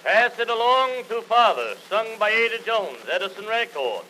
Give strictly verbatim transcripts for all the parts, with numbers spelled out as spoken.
Pass It Along to Father, sung by Ada Jones, Edison Records.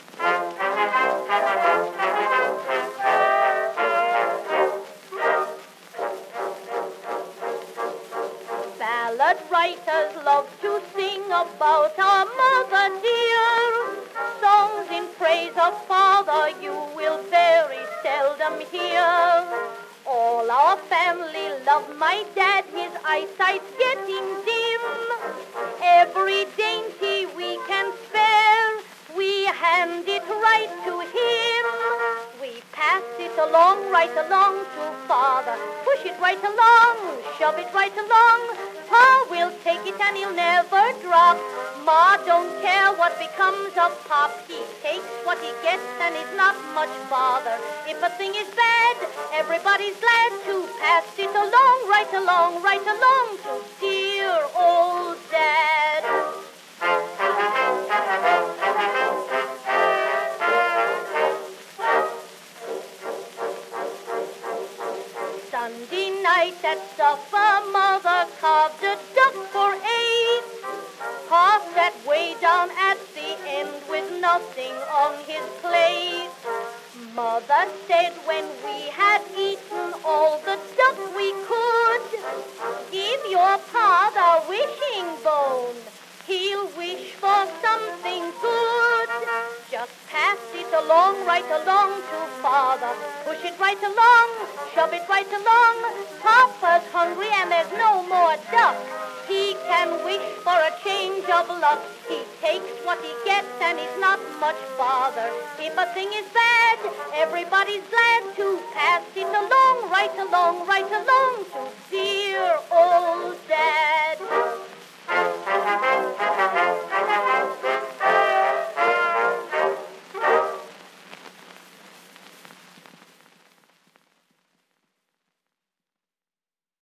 Ballad writers love to sing about our mother dear. Songs in praise of father you will very seldom hear. All our family love my dad, his eyesight's getting dim. Every dainty we can spare, we hand it right to him. We pass it along, right along to father. Push it right along, shove it right along. Pa will take it and he'll never drop. Ma don't care what becomes of Pop. He takes what he gets and it's not much bother. If a thing is bad, everybody's glad to pass it along, right along, right along to dear old Dad. Sunday night at supper, Mother carved a duck for eight. Pa sat way down at the end with nothing on his plate. Mother said when we had eaten all the duck we could, give your pa the wishing bone. He'll wish for something good. Just pass it along, right along to father. Push it right along, shove it right along. Papa's hungry and there's no more duck. He can wish for a change of luck. He takes what he gets and he's not much bother. If a thing is bad, everybody's glad to pass it along, right along, right along to dear old Dad.